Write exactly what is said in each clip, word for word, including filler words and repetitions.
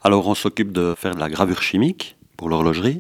Alors on s'occupe de faire de la gravure chimique pour l'horlogerie.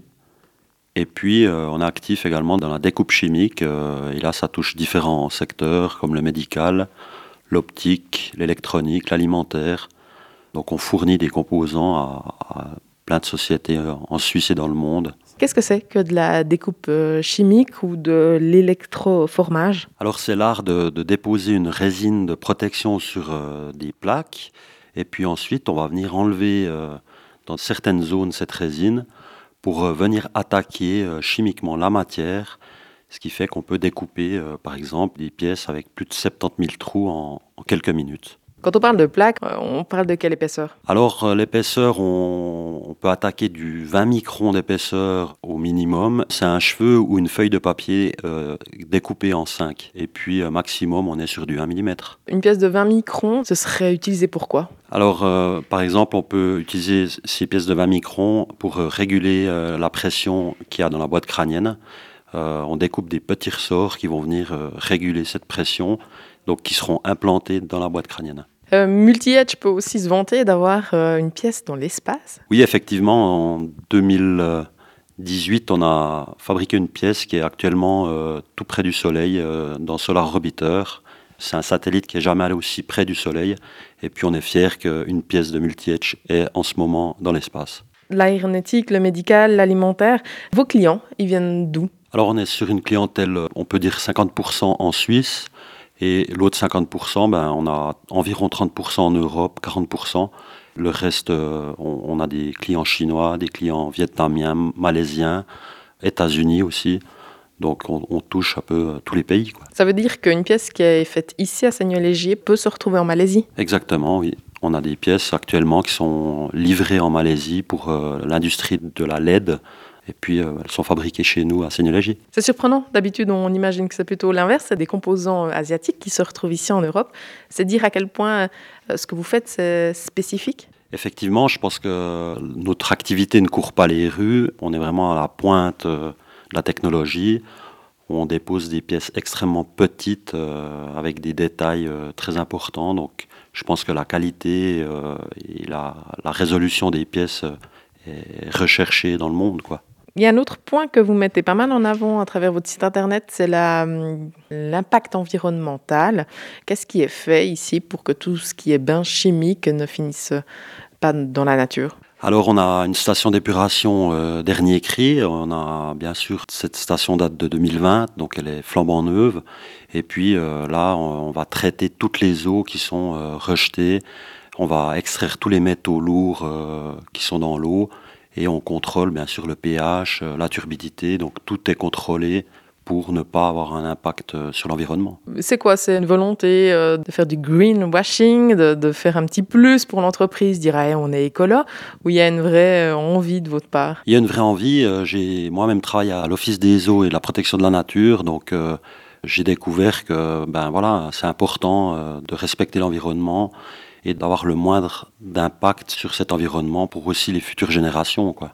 Et puis euh, on est actif également dans la découpe chimique. Euh, et là ça touche différents secteurs comme le médical, l'optique, l'électronique, l'alimentaire. Donc on fournit des composants à, à plein de sociétés en Suisse et dans le monde. Qu'est-ce que c'est que de la découpe euh, chimique ou de l'électroformage? Alors c'est l'art de, de déposer une résine de protection sur euh, des plaques. Et puis ensuite on va venir enlever euh, dans certaines zones cette résine pour euh, venir attaquer euh, chimiquement la matière. Ce qui fait qu'on peut découper euh, par exemple des pièces avec plus de soixante-dix mille trous en, en quelques minutes. Quand on parle de plaque, euh, on parle de quelle épaisseur? Alors euh, l'épaisseur, on, on peut attaquer du vingt microns d'épaisseur au minimum. C'est un cheveu ou une feuille de papier euh, découpée en cinq. Et puis euh, maximum, on est sur du un millimètre. Une pièce de vingt microns, ce serait utilisé pour quoi? Alors euh, par exemple, on peut utiliser ces pièces de vingt microns pour euh, réguler euh, la pression qu'il y a dans la boîte crânienne. Euh, on découpe des petits ressorts qui vont venir euh, réguler cette pression, donc qui seront implantés dans la boîte crânienne. Euh, Multi-Edge peut aussi se vanter d'avoir euh, une pièce dans l'espace. Oui, effectivement, en deux mille dix-huit, on a fabriqué une pièce qui est actuellement euh, tout près du Soleil, euh, dans Solar Orbiter. C'est un satellite qui n'est jamais allé aussi près du Soleil. Et puis on est fiers qu'une pièce de Multi-Edge est en ce moment dans l'espace. L'aéronautique, le médical, l'alimentaire. Vos clients, ils viennent d'où? Alors on est sur une clientèle, on peut dire cinquante pour cent en Suisse. Et l'autre cinquante pour cent, ben, on a environ trente pour cent en Europe, quarante pour cent. Le reste, euh, on, on a des clients chinois, des clients vietnamiens, malaisiens, États-Unis aussi. Donc on, on touche un peu euh, tous les pays, quoi. Ça veut dire qu'une pièce qui est faite ici à Seigneur-Légier peut se retrouver en Malaisie? Exactement, oui. On a des pièces actuellement qui sont livrées en Malaisie pour euh, l'industrie de la L E D. Et puis, euh, elles sont fabriquées chez nous à Seigneur-Légier. C'est surprenant. D'habitude, on imagine que c'est plutôt l'inverse. C'est des composants asiatiques qui se retrouvent ici en Europe. C'est dire à quel point euh, ce que vous faites, c'est spécifique. Effectivement, je pense que notre activité ne court pas les rues. On est vraiment à la pointe euh, de la technologie. On dépose des pièces extrêmement petites euh, avec des détails euh, très importants. Donc, je pense que la qualité euh, et la, la résolution des pièces euh, est recherchée dans le monde, quoi. Il y a un autre point que vous mettez pas mal en avant à travers votre site internet, c'est la, l'impact environnemental. Qu'est-ce qui est fait ici pour que tout ce qui est bain chimique ne finisse pas dans la nature? Alors on a une station d'épuration euh, dernier cri. On a bien sûr, cette station date de deux mille vingt, donc elle est flambant neuve. Et puis euh, là, on, on va traiter toutes les eaux qui sont euh, rejetées. On va extraire tous les métaux lourds euh, qui sont dans l'eau. Et on contrôle bien sûr le pH, la turbidité, donc tout est contrôlé pour ne pas avoir un impact sur l'environnement. C'est quoi? C'est une volonté euh, de faire du greenwashing, de, de faire un petit plus pour l'entreprise, dire ah, on est écolo, ou il y a une vraie envie de votre part? Il y a une vraie envie. J'ai moi-même travaillé à l'Office des eaux et de la protection de la nature, donc euh, j'ai découvert que ben, voilà, c'est important euh, de respecter l'environnement et d'avoir le moindre d'impact sur cet environnement pour aussi les futures générations, quoi.